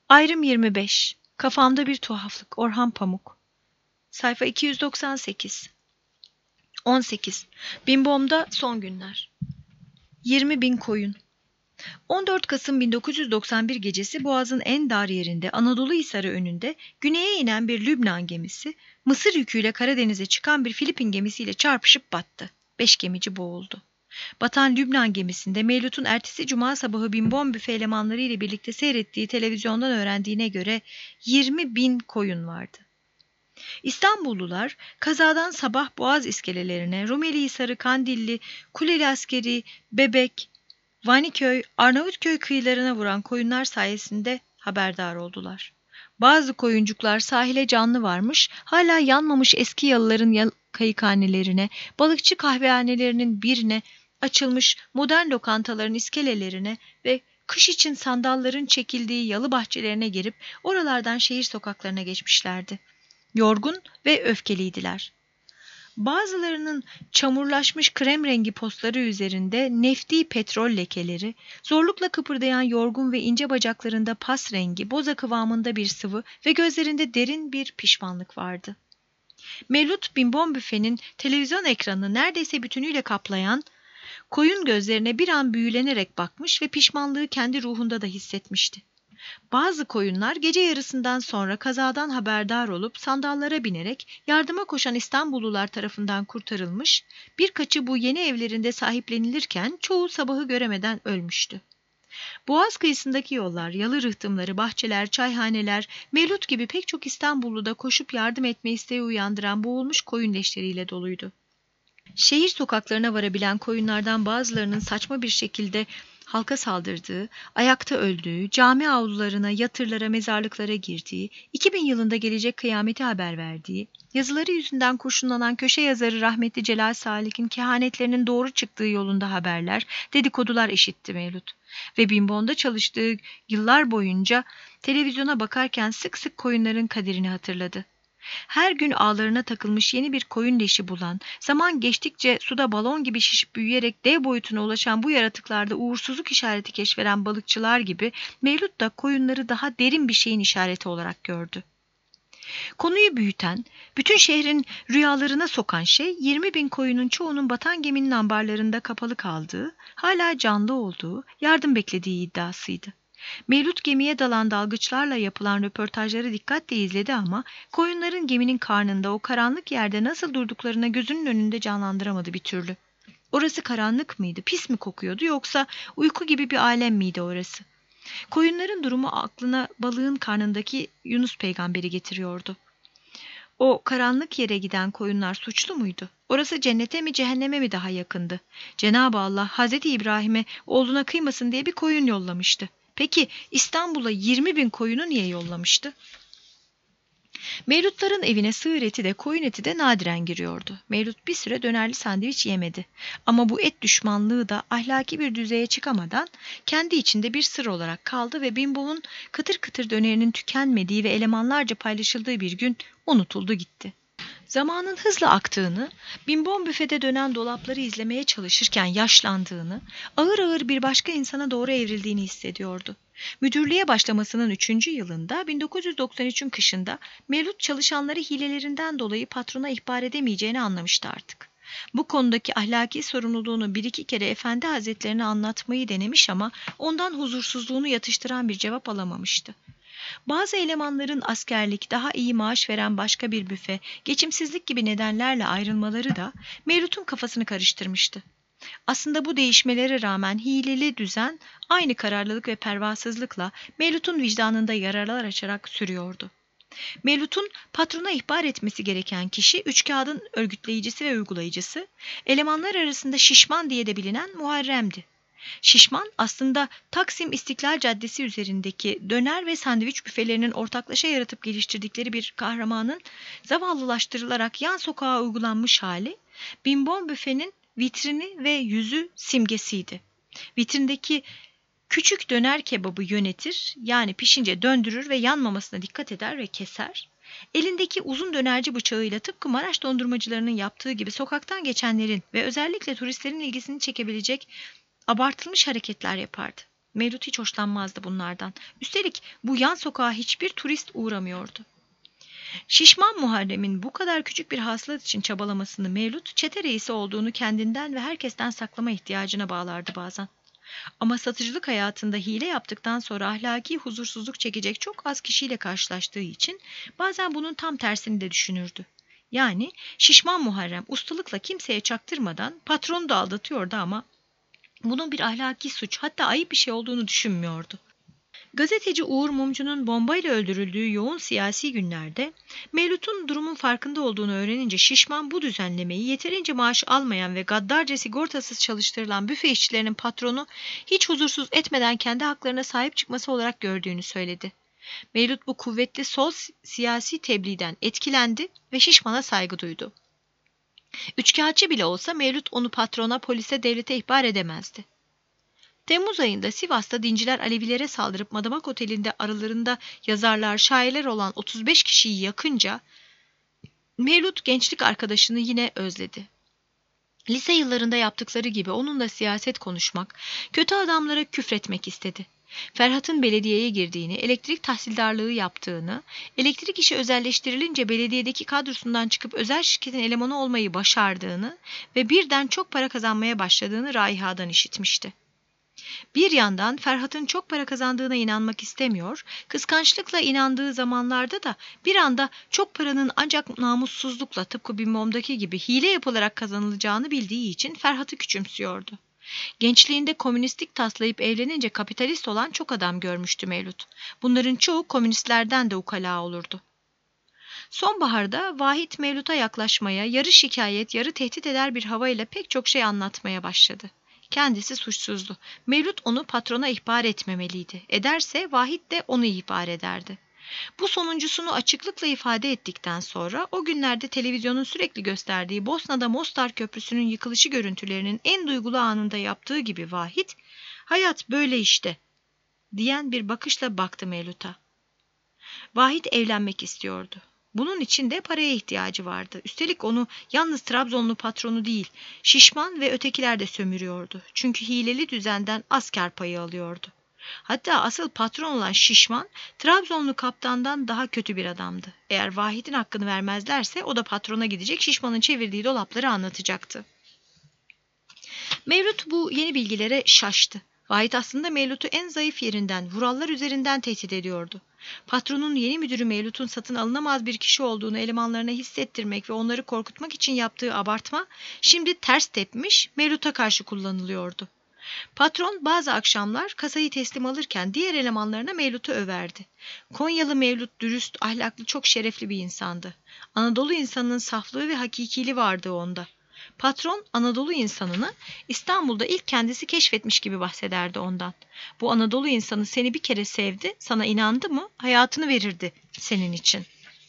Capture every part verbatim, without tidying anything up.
Ayrım yirmi beş. Kafamda bir tuhaflık. Orhan Pamuk. Sayfa iki yüz doksan sekiz. on sekiz. Bimbom'da son günler. yirmi bin koyun. on dört Kasım bin dokuz yüz doksan bir gecesi Boğaz'ın en dar yerinde Anadolu Hisarı önünde güneye inen bir Lübnan gemisi, Mısır yüküyle Karadeniz'e çıkan bir Filipin gemisiyle çarpışıp battı. Beş gemici boğuldu. Batan Lübnan gemisinde Mevlüt'ün ertesi cuma sabahı Bimbom büfe elemanları ile birlikte seyrettiği televizyondan öğrendiğine göre yirmi bin koyun vardı. İstanbullular kazadan sabah Boğaz iskelelerine Rumelihisarı, Kandilli, Kuleli Askeri, Bebek, Vaniköy, Arnavutköy kıyılarına vuran koyunlar sayesinde haberdar oldular. Bazı koyuncuklar sahile canlı varmış, hala yanmamış eski yalıların kayıkhanelerine, balıkçı kahvehanelerinin birine, açılmış modern lokantaların iskelelerine ve kış için sandalların çekildiği yalı bahçelerine girip oralardan şehir sokaklarına geçmişlerdi. Yorgun ve öfkeliydiler. Bazılarının çamurlaşmış krem rengi postları üzerinde nefti petrol lekeleri, zorlukla kıpırdayan yorgun ve ince bacaklarında pas rengi, boza kıvamında bir sıvı ve gözlerinde derin bir pişmanlık vardı. Mevlüt Bimbom büfenin televizyon ekranını neredeyse bütünüyle kaplayan koyun gözlerine bir an büyülenerek bakmış ve pişmanlığı kendi ruhunda da hissetmişti. Bazı koyunlar gece yarısından sonra kazadan haberdar olup sandallara binerek yardıma koşan İstanbullular tarafından kurtarılmış, birkaçı bu yeni evlerinde sahiplenilirken çoğu sabahı göremeden ölmüştü. Boğaz kıyısındaki yollar, yalı rıhtımları, bahçeler, çayhaneler, Mevlüt gibi pek çok İstanbulluda koşup yardım etme isteği uyandıran boğulmuş koyun leşleriyle doluydu. Şehir sokaklarına varabilen koyunlardan bazılarının saçma bir şekilde halka saldırdığı, ayakta öldüğü, cami avlularına, yatırlara, mezarlıklara girdiği, iki bin yılında gelecek kıyameti haber verdiği, yazıları yüzünden kurşunlanan köşe yazarı rahmetli Celal Salik'in kehanetlerinin doğru çıktığı yolunda haberler, dedikodular işitti Mevlüt. Ve Bimbom'da çalıştığı yıllar boyunca televizyona bakarken sık sık koyunların kaderini hatırladı. Her gün ağlarına takılmış yeni bir koyun leşi bulan, zaman geçtikçe suda balon gibi şişip büyüyerek dev boyutuna ulaşan bu yaratıklarda uğursuzluk işareti keşfeden balıkçılar gibi Mevlüt da koyunları daha derin bir şeyin işareti olarak gördü. Konuyu büyüten, bütün şehrin rüyalarına sokan şey yirmi bin koyunun çoğunun batan geminin ambarlarında kapalı kaldığı, hala canlı olduğu, yardım beklediği iddiasıydı. Mevlüt gemiye dalan dalgıçlarla yapılan röportajları dikkatle izledi ama koyunların geminin karnında o karanlık yerde nasıl durduklarına gözünün önünde canlandıramadı bir türlü. Orası karanlık mıydı, pis mi kokuyordu yoksa uyku gibi bir alem miydi orası? Koyunların durumu aklına balığın karnındaki Yunus peygamberi getiriyordu. O karanlık yere giden koyunlar suçlu muydu? Orası cennete mi cehenneme mi daha yakındı? Cenab-ı Allah Hazreti İbrahim'e oğluna kıymasın diye bir koyun yollamıştı. Peki İstanbul'a yirmi bin koyunu niye yollamıştı? Mevlütlerin evine sığır eti de koyun eti de nadiren giriyordu. Mevlüt bir süre dönerli sandviç yemedi. Ama bu et düşmanlığı da ahlaki bir düzeye çıkamadan kendi içinde bir sır olarak kaldı ve Bimbom'un kıtır kıtır dönerinin tükenmediği ve elemanlarca paylaşıldığı bir gün unutuldu gitti. Zamanın hızla aktığını, Bimbom büfede dönen dolapları izlemeye çalışırken yaşlandığını, ağır ağır bir başka insana doğru evrildiğini hissediyordu. Müdürlüğe başlamasının üçüncü yılında bin dokuz yüz doksan üçün kışında Mevlüt çalışanları hilelerinden dolayı patrona ihbar edemeyeceğini anlamıştı artık. Bu konudaki ahlaki sorumluluğunu bir iki kere Efendi Hazretlerine anlatmayı denemiş ama ondan huzursuzluğunu yatıştıran bir cevap alamamıştı. Bazı elemanların askerlik, daha iyi maaş veren başka bir büfe, geçimsizlik gibi nedenlerle ayrılmaları da Mevlüt'ün kafasını karıştırmıştı. Aslında bu değişmelere rağmen hileli düzen aynı kararlılık ve pervasızlıkla Mevlüt'ün vicdanında yaralar açarak sürüyordu. Mevlüt'ün patrona ihbar etmesi gereken kişi üç kağıdın örgütleyicisi ve uygulayıcısı, elemanlar arasında Şişman diye de bilinen Muharrem'di. Şişman aslında Taksim İstiklal Caddesi üzerindeki döner ve sandviç büfelerinin ortaklaşa yaratıp geliştirdikleri bir kahramanın zavallılaştırılarak yan sokağa uygulanmış hali, Bimbom büfenin vitrini ve yüzü simgesiydi. Vitrindeki küçük döner kebabı yönetir, yani pişince döndürür ve yanmamasına dikkat eder ve keser. Elindeki uzun dönerci bıçağıyla tıpkı Maraş dondurmacılarının yaptığı gibi sokaktan geçenlerin ve özellikle turistlerin ilgisini çekebilecek abartılmış hareketler yapardı. Mevlüt hiç hoşlanmazdı bunlardan. Üstelik bu yan sokağa hiçbir turist uğramıyordu. Şişman Muharrem'in bu kadar küçük bir hasılat için çabalamasını Mevlüt, çete reisi olduğunu kendinden ve herkesten saklama ihtiyacına bağlardı bazen. Ama satıcılık hayatında hile yaptıktan sonra ahlaki huzursuzluk çekecek çok az kişiyle karşılaştığı için bazen bunun tam tersini de düşünürdü. Yani Şişman Muharrem ustalıkla kimseye çaktırmadan patronu da aldatıyordu ama bunun bir ahlaki suç, hatta ayıp bir şey olduğunu düşünmüyordu. Gazeteci Uğur Mumcu'nun bombayla öldürüldüğü yoğun siyasi günlerde Mevlüt'ün durumun farkında olduğunu öğrenince Şişman bu düzenlemeyi yeterince maaş almayan ve gaddarca sigortasız çalıştırılan büfe işçilerinin patronu hiç huzursuz etmeden kendi haklarına sahip çıkması olarak gördüğünü söyledi. Mevlüt bu kuvvetli sol siyasi tebliğden etkilendi ve Şişman'a saygı duydu. Üçkağıtçı bile olsa Mevlüt onu patrona, polise, devlete ihbar edemezdi. Temmuz ayında Sivas'ta dinciler Alevilere saldırıp Madımak Oteli'nde aralarında yazarlar, şairler olan otuz beş kişiyi yakınca Mevlüt gençlik arkadaşını yine özledi. Lise yıllarında yaptıkları gibi onunla siyaset konuşmak, kötü adamlara küfretmek istedi. Ferhat'ın belediyeye girdiğini, elektrik tahsildarlığı yaptığını, elektrik işi özelleştirilince belediyedeki kadrosundan çıkıp özel şirketin elemanı olmayı başardığını ve birden çok para kazanmaya başladığını Raiha'dan işitmişti. Bir yandan Ferhat'ın çok para kazandığına inanmak istemiyor, kıskançlıkla inandığı zamanlarda da bir anda çok paranın ancak namussuzlukla tıpkı Bimbom'daki gibi hile yapılarak kazanılacağını bildiği için Ferhat'ı küçümsüyordu. Gençliğinde komünistlik taslayıp evlenince kapitalist olan çok adam görmüştü Mevlüt. Bunların çoğu komünistlerden de ukala olurdu. Sonbaharda Vahit Mevlüt'a yaklaşmaya, yarı şikayet, yarı tehdit eder bir havayla pek çok şey anlatmaya başladı. Kendisi suçsuzdu. Mevlüt onu patrona ihbar etmemeliydi. Ederse Vahit de onu ihbar ederdi. Bu sonuncusunu açıklıkla ifade ettikten sonra o günlerde televizyonun sürekli gösterdiği Bosna'da Mostar Köprüsü'nün yıkılışı görüntülerinin en duygulu anında yaptığı gibi Vahit, "Hayat böyle işte," diyen bir bakışla baktı Mevlüt'a. Vahit evlenmek istiyordu. Bunun için de paraya ihtiyacı vardı. Üstelik onu yalnız Trabzonlu patronu değil, Şişman ve ötekiler de sömürüyordu. Çünkü hileli düzenden az kâr payı alıyordu. Hatta asıl patron olan Şişman, Trabzonlu kaptandan daha kötü bir adamdı. Eğer Vahit'in hakkını vermezlerse o da patrona gidecek, Şişman'ın çevirdiği dolapları anlatacaktı. Mevlüt bu yeni bilgilere şaştı. Vahit aslında Mevlüt'ü en zayıf yerinden, Vurallar üzerinden tehdit ediyordu. Patronun yeni müdürü Mevlüt'ün satın alınamaz bir kişi olduğunu elemanlarına hissettirmek ve onları korkutmak için yaptığı abartma, şimdi ters tepmiş, Mevlüt'e karşı kullanılıyordu. Patron bazı akşamlar kasayı teslim alırken diğer elemanlarına Mevlüt'ü överdi. Konyalı Mevlüt dürüst, ahlaklı, çok şerefli bir insandı. Anadolu insanının saflığı ve hakikiliği vardı onda. Patron Anadolu insanını İstanbul'da ilk kendisi keşfetmiş gibi bahsederdi ondan. Bu Anadolu insanı seni bir kere sevdi, sana inandı mı hayatını verirdi senin için.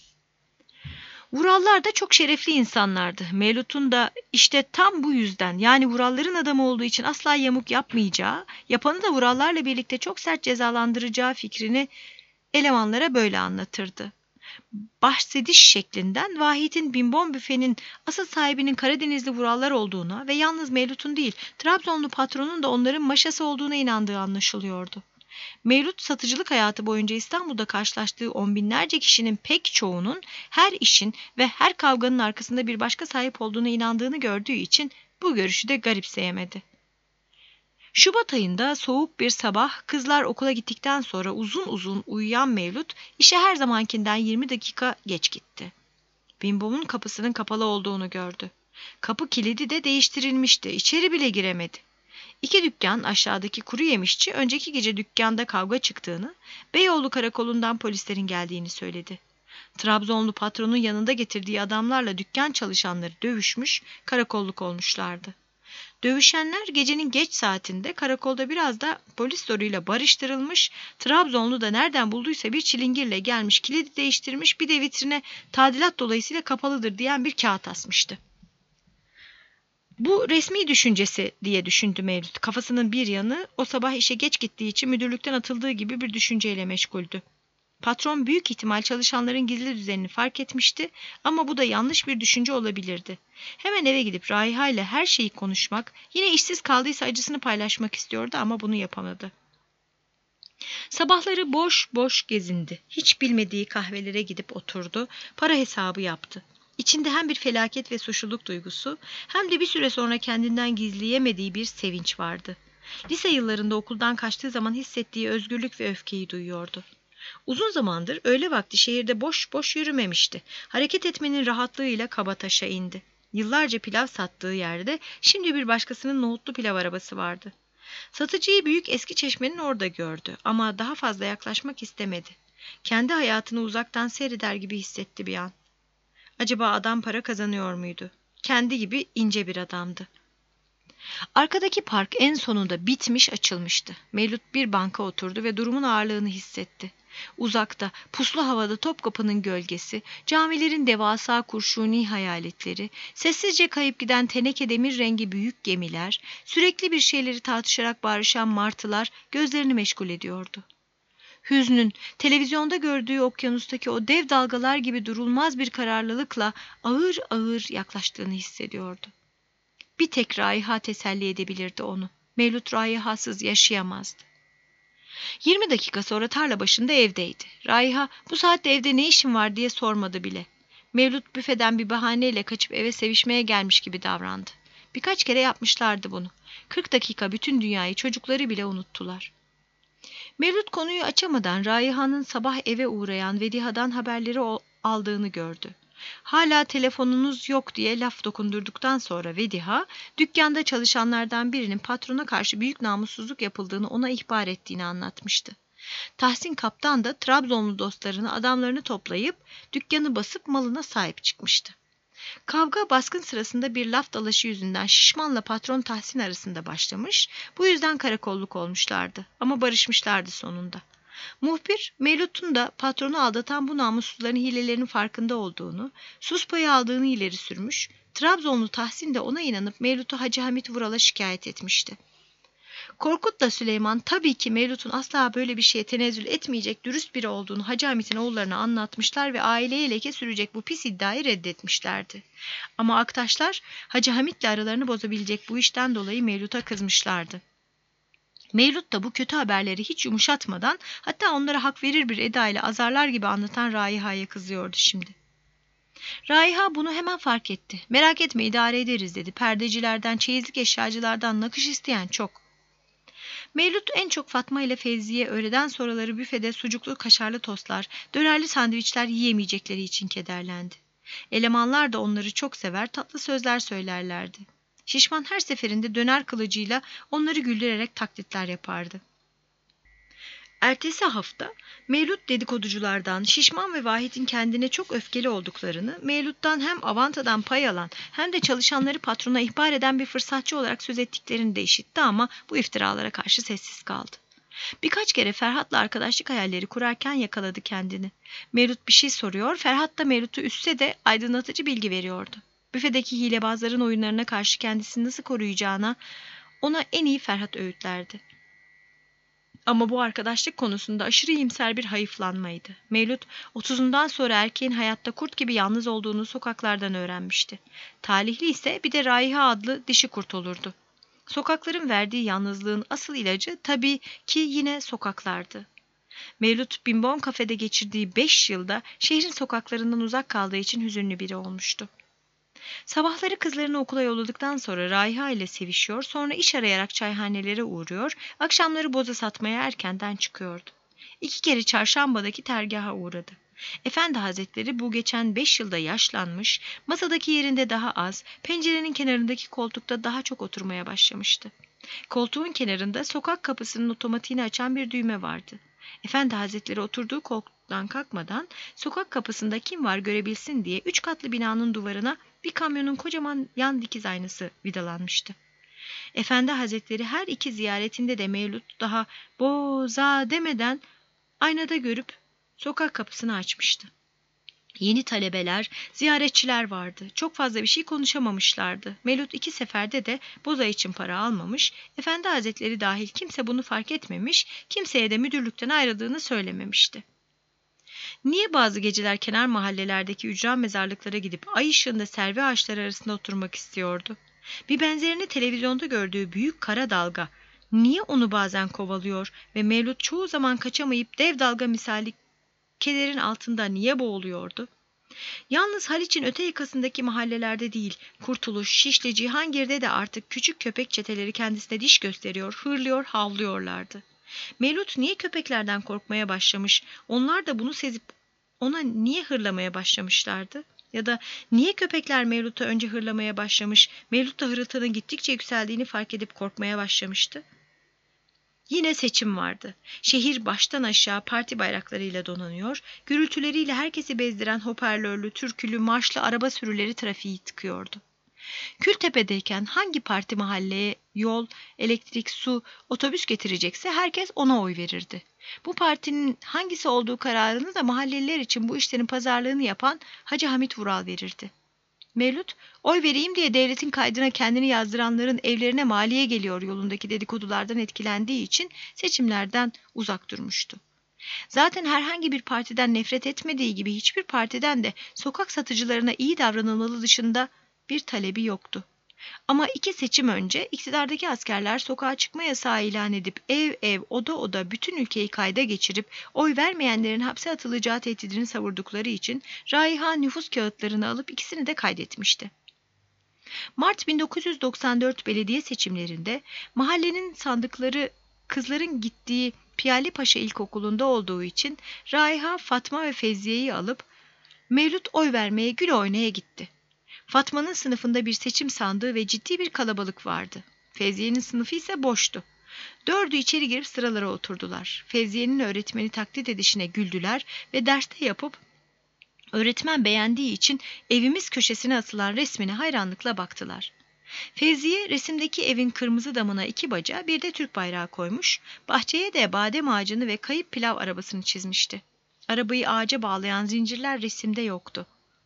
Vurallar da çok şerefli insanlardı. Mevlüt'ün da işte tam bu yüzden, yani Vuralların adamı olduğu için asla yamuk yapmayacağı, yapanı da Vurallarla birlikte çok sert cezalandıracağı fikrini elemanlara böyle anlatırdı. Bahsediş şeklinden Vahit'in Bimbom büfenin asıl sahibinin Karadenizli Vurallar olduğuna ve yalnız Mevlüt'ün değil, Trabzonlu patronun da onların maşası olduğuna inandığı anlaşılıyordu. Mevlüt satıcılık hayatı boyunca İstanbul'da karşılaştığı on binlerce kişinin pek çoğunun her işin ve her kavganın arkasında bir başka sahip olduğuna inandığını gördüğü için bu görüşü de garipseyemedi. Şubat ayında soğuk bir sabah kızlar okula gittikten sonra uzun uzun uyuyan Mevlüt işe her zamankinden yirmi dakika geç gitti. Bimbom'un kapısının kapalı olduğunu gördü. Kapı kilidi de değiştirilmişti. İçeri bile giremedi. İki dükkan aşağıdaki kuru yemişçi önceki gece dükkanda kavga çıktığını, Beyoğlu karakolundan polislerin geldiğini söyledi. Trabzonlu patronun yanında getirdiği adamlarla dükkan çalışanları dövüşmüş, karakolluk olmuşlardı. Dövüşenler gecenin geç saatinde karakolda biraz da polis zoruyla barıştırılmış, Trabzonlu da nereden bulduysa bir çilingirle gelmiş, kilidi değiştirmiş, bir de vitrine tadilat dolayısıyla kapalıdır diyen bir kağıt asmıştı. Bu resmi düşüncesi diye düşündü Mevlüt. Kafasının bir yanı o sabah işe geç gittiği için müdürlükten atıldığı gibi bir düşünceyle meşguldü. Patron büyük ihtimal çalışanların gizli düzenini fark etmişti ama bu da yanlış bir düşünce olabilirdi. Hemen eve gidip Raiha ile her şeyi konuşmak, yine işsiz kaldıysa acısını paylaşmak istiyordu ama bunu yapamadı. Sabahları boş boş gezindi. Hiç bilmediği kahvelere gidip oturdu, para hesabı yaptı. İçinde hem bir felaket ve suçluluk duygusu hem de bir süre sonra kendinden gizleyemediği bir sevinç vardı. Lise yıllarında okuldan kaçtığı zaman hissettiği özgürlük ve öfkeyi duyuyordu. Uzun zamandır öğle vakti şehirde boş boş yürümemişti. Hareket etmenin rahatlığıyla Kabataş'a indi. Yıllarca pilav sattığı yerde şimdi bir başkasının nohutlu pilav arabası vardı. Satıcıyı büyük eski çeşmenin orada gördü ama daha fazla yaklaşmak istemedi. Kendi hayatını uzaktan seyreder gibi hissetti bir an. Acaba adam para kazanıyor muydu? Kendi gibi ince bir adamdı. Arkadaki park en sonunda bitmiş açılmıştı. Mevlüt bir banka oturdu ve durumun ağırlığını hissetti. Uzakta, puslu havada Topkapı'nın gölgesi, camilerin devasa kurşuni hayaletleri, sessizce kayıp giden teneke demir rengi büyük gemiler, sürekli bir şeyleri tartışarak bağırışan martılar gözlerini meşgul ediyordu. Hüznün, televizyonda gördüğü okyanustaki o dev dalgalar gibi durulmaz bir kararlılıkla ağır ağır yaklaştığını hissediyordu. Bir tek raiha teselli edebilirdi onu. Mevlüt raihasız yaşayamazdı. Yirmi dakika sonra tarla başında evdeydi. Raiha bu saatte evde ne işin var diye sormadı bile. Mevlüt büfeden bir bahaneyle kaçıp eve sevişmeye gelmiş gibi davrandı. Birkaç kere yapmışlardı bunu. Kırk dakika bütün dünyayı, çocukları bile unuttular. Mevlüt konuyu açamadan Raiha'nın sabah eve uğrayan Vediha'dan haberleri aldığını gördü. Hala telefonunuz yok diye laf dokundurduktan sonra Vediha, dükkanda çalışanlardan birinin patrona karşı büyük namussuzluk yapıldığını ona ihbar ettiğini anlatmıştı. Tahsin Kaptan da Trabzonlu dostlarını, adamlarını toplayıp dükkanı basıp malına sahip çıkmıştı. Kavga baskın sırasında bir laf dalaşı yüzünden Şişman'la patron Tahsin arasında başlamış, bu yüzden karakolluk olmuşlardı ama barışmışlardı sonunda. Muhbir, Mevlüt'ün da patronu aldatan bu namussuzların hilelerinin farkında olduğunu, sus payı aldığını ileri sürmüş, Trabzonlu Tahsin de ona inanıp Mevlüt'ü Hacı Hamit Vural'a şikayet etmişti. Korkut'la Süleyman tabii ki Mevlüt'ün asla böyle bir şeye tenezzül etmeyecek dürüst biri olduğunu Hacı Hamit'in oğullarına anlatmışlar ve aileye leke sürecek bu pis iddiayı reddetmişlerdi. Ama Aktaşlar Hacı Hamit'le aralarını bozabilecek bu işten dolayı Mevlüt'a kızmışlardı. Mevlüt da bu kötü haberleri hiç yumuşatmadan, hatta onlara hak verir bir edayla azarlar gibi anlatan Raiha'ya kızıyordu şimdi. Raiha bunu hemen fark etti. Merak etme, idare ederiz dedi. Perdecilerden, çeyizlik eşyacılardan nakış isteyen çok. Mevlüt en çok Fatma ile Fevziye öğleden sonraları büfede sucuklu kaşarlı tostlar, dönerli sandviçler yiyemeyecekleri için kederlendi. Elemanlar da onları çok sever, tatlı sözler söylerlerdi. Şişman her seferinde döner kılıcıyla onları güldürerek taklitler yapardı. Ertesi hafta Mevlüt dedikoduculardan Şişman ve Vahit'in kendine çok öfkeli olduklarını, Mevlüt'ten hem avantadan pay alan hem de çalışanları patrona ihbar eden bir fırsatçı olarak söz ettiklerini de işitti ama bu iftiralara karşı sessiz kaldı. Birkaç kere Ferhat'la arkadaşlık hayalleri kurarken yakaladı kendini. Mevlüt bir şey soruyor, Ferhat da Mevlüt'ü üstse de aydınlatıcı bilgi veriyordu. Büfedeki hilebazların oyunlarına karşı kendisini nasıl koruyacağına ona en iyi Ferhat öğütlerdi. Ama bu arkadaşlık konusunda aşırı iyimser bir hayıflanmaydı. Mevlüt, otuzundan sonra erkeğin hayatta kurt gibi yalnız olduğunu sokaklardan öğrenmişti. Talihli ise bir de Raiha adlı dişi kurt olurdu. Sokakların verdiği yalnızlığın asıl ilacı tabii ki yine sokaklardı. Mevlüt, Bimbom kafede geçirdiği beş yılda şehrin sokaklarından uzak kaldığı için hüzünlü biri olmuştu. Sabahları kızlarını okula yolladıktan sonra Raiha ile sevişiyor, sonra iş arayarak çayhanelere uğruyor, akşamları boza satmaya erkenden çıkıyordu. İki kere çarşambadaki tergaha uğradı. Efendi Hazretleri bu geçen beş yılda yaşlanmış, masadaki yerinde daha az, pencerenin kenarındaki koltukta daha çok oturmaya başlamıştı. Koltuğun kenarında sokak kapısının otomatiğini açan bir düğme vardı. Efendi Hazretleri oturduğu koltuktan kalkmadan sokak kapısında kim var görebilsin diye üç katlı binanın duvarına bir kamyonun kocaman yan dikiz aynası vidalanmıştı. Efendi Hazretleri her iki ziyaretinde de Mevlüt daha boza demeden aynada görüp sokak kapısını açmıştı. Yeni talebeler, ziyaretçiler vardı. Çok fazla bir şey konuşamamışlardı. Mevlüt iki seferde de boza için para almamış, Efendi Hazretleri dahil kimse bunu fark etmemiş, kimseye de müdürlükten ayrıldığını söylememişti. Niye bazı geceler kenar mahallelerdeki ücra mezarlıklara gidip ay ışığında servi ağaçları arasında oturmak istiyordu? Bir benzerini televizyonda gördüğü büyük kara dalga, niye onu bazen kovalıyor ve Mevlüt çoğu zaman kaçamayıp dev dalga misali kederin altında niye boğuluyordu? Yalnız Haliç'in öte yakasındaki mahallelerde değil, Kurtuluş, Şişli, Cihangir'de de artık küçük köpek çeteleri kendisine diş gösteriyor, hırlıyor, havlıyorlardı. Mevlüt niye köpeklerden korkmaya başlamış, onlar da bunu sezip ona niye hırlamaya başlamışlardı? Ya da niye köpekler Mevlüt'ü önce hırlamaya başlamış, Mevlüt da hırıltının gittikçe yükseldiğini fark edip korkmaya başlamıştı? Yine seçim vardı. Şehir baştan aşağı parti bayraklarıyla donanıyor, gürültüleriyle herkesi bezdiren hoparlörlü, türkülü, marşlı araba sürüleri trafiği tıkıyordu. Kültepe'deyken hangi parti mahalleye yol, elektrik, su, otobüs getirecekse herkes ona oy verirdi. Bu partinin hangisi olduğu kararını da mahalleliler için bu işlerin pazarlığını yapan Hacı Hamit Vural verirdi. Mevlüt, oy vereyim diye devletin kaydına kendini yazdıranların evlerine maliye geliyor yolundaki dedikodulardan etkilendiği için seçimlerden uzak durmuştu. Zaten herhangi bir partiden nefret etmediği gibi hiçbir partiden de sokak satıcılarına iyi davranılmalı dışında bir talebi yoktu. Ama iki seçim önce iktidardaki askerler sokağa çıkma yasağı ilan edip ev ev, oda oda bütün ülkeyi kayda geçirip oy vermeyenlerin hapse atılacağı tehdidini savurdukları için Raiha nüfus kağıtlarını alıp ikisini de kaydetmişti. Mart bin dokuz yüz doksan dört belediye seçimlerinde mahallenin sandıkları kızların gittiği Piyali Paşa İlkokulu'nda olduğu için Raiha, Fatma ve Fevziye'yi alıp Mevlüt oy vermeye gül oynaya gitti. Fatma'nın sınıfında bir seçim sandığı ve ciddi bir kalabalık vardı. Fevziye'nin sınıfı ise boştu. Dördü içeri girip sıralara oturdular. Fevziye'nin öğretmeni taklit edişine güldüler ve derste yapıp öğretmen beğendiği için evimiz köşesine asılan resmine hayranlıkla baktılar. Fevziye resimdeki evin kırmızı damına iki baca bir de Türk bayrağı koymuş, bahçeye de badem ağacını ve kayıp pilav arabasını çizmişti. Arabayı ağaca bağlayan zincirler resimde yoktu.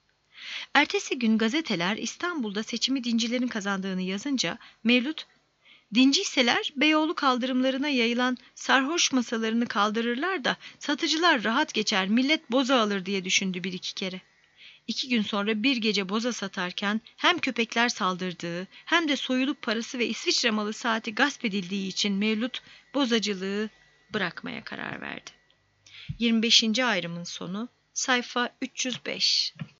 Ertesi gün gazeteler İstanbul'da seçimi dincilerin kazandığını yazınca Mevlüt, dinciyseler Beyoğlu kaldırımlarına yayılan sarhoş masalarını kaldırırlar da satıcılar rahat geçer, millet boza alır diye düşündü bir iki kere. İki gün sonra bir gece boza satarken hem köpekler saldırdığı hem de soyulup parası ve İsviçre malı saati gasp edildiği için Mevlüt bozacılığı bırakmaya karar verdi. yirmi beşinci ayrımın sonu, sayfa üç yüz beş.